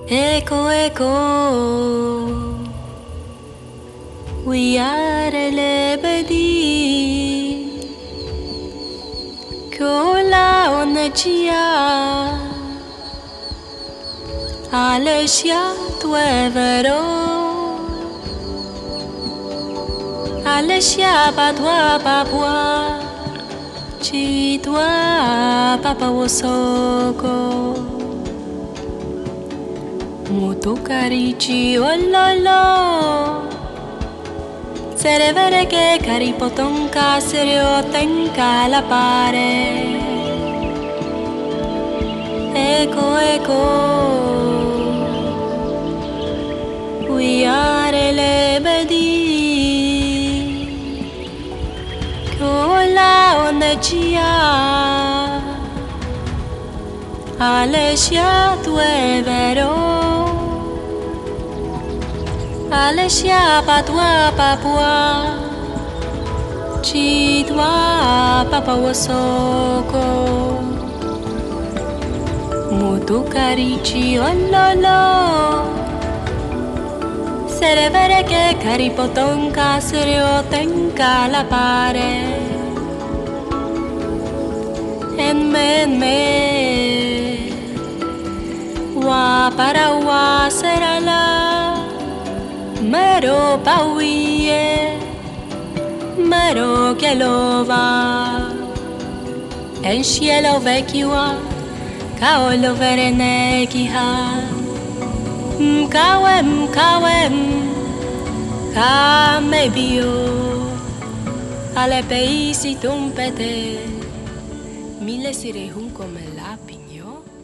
Echo, echo, we are lebedi, kola onachia, aleshia tuevero, aleshia patwa papua, chitwa papa wosoko. Mutu carici ololo Serevere che caripotonca serio tenca la pare Eco eco We are lebedi Kola onechia Aleshia tuevero Aleshia patwa papua Chitwa papa wasoko Mutu carici ololo Serevere che caripotonca serio tenca la pare Enme Wa para wa serala Mero pauie, mero che lo va En cielo vecchio, caolo verene kiha Mkawem, kame bio Ale peisi tumpete Mille sirehun come la pigno